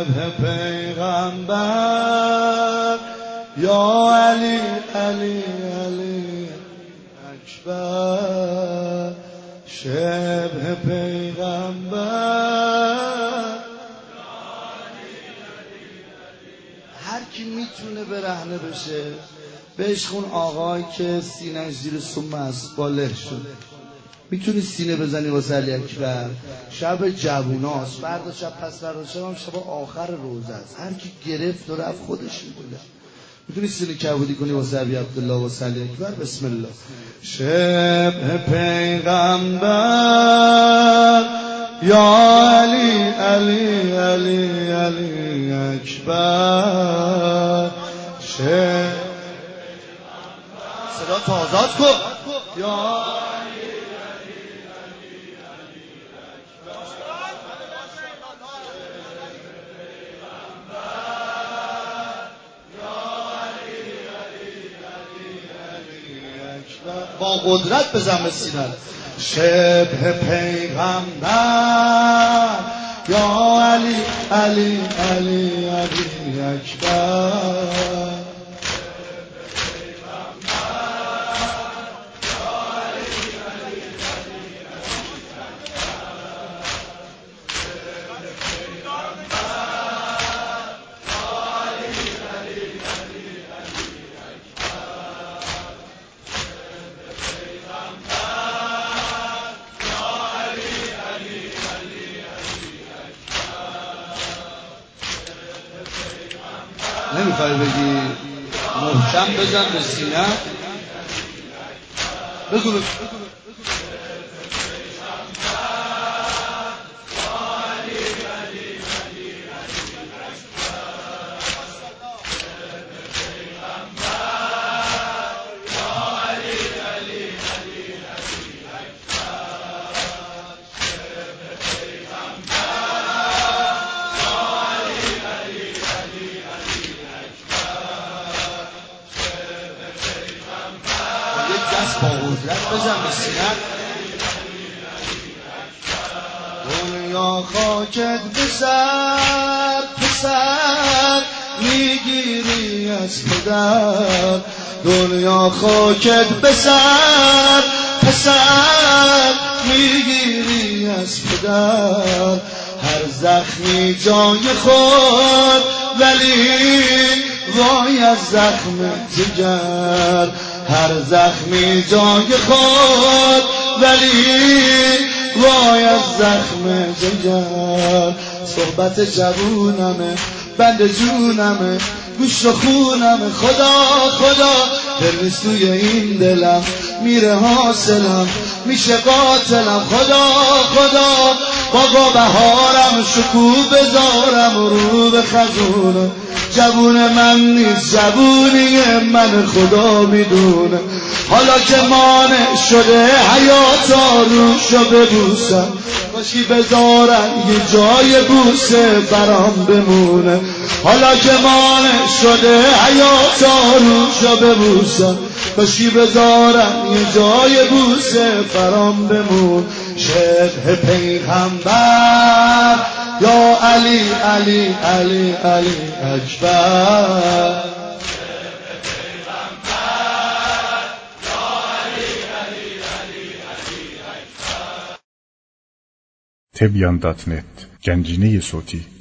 شبه پیغمبر یا علی علی علی اکبر شبه پیغمبر. هر کی میتونه برهنه بشه بهش خون آقایی که سینه زیر سم است باله شد. میتونی سینه بزنی واسه علی اکبر. شب جووناست، فردا شب پس فردا شب هم شب آخر روزه است. هر کی گرفت و رفت خودش میدونه. میتونی سینه کبودی کنی واسه علی عبدالله واسه علی اکبر. بسم الله. شب پیغمبر یا علی علی علی علی اکبر شب صدا تازاد کن یا با قدرت بزن به سینه. شبه پیغمبر یا علی علی علی علی اکبر نمیخوای بگی محکم بزن به سینه. بگو با قدرت بزن به سینه. دنیا خاکت بسر پسر میگیری از پدر. دنیا خاکت بسر پسر میگیری از پدر. هر زخمی جای خود ولی وای از زخم جگر. هر زخمی جای خود ولی وای از زخم جگر. صحبت جوونمه بند جونمه گوش و خونمه. خدا خدا دل نیست توی این دلم میره حاصلم میشه قاتلم. خدا خدا بابا بهارم شکوه بذارم رو به خزونه. جوون من نیست جوونی من خدا میدونه. حالا که مانع شده حیات آروشو ببوسم باشی بذارن یه جای بوسه برام بمونه. حالا که مانع شده حیات آروشو ببوسم باشی بذارن یه جای بوسه برام بمون. شبه پیغمبر یا علی علی علی علی اکبر تبیان.net گنجینه صوتی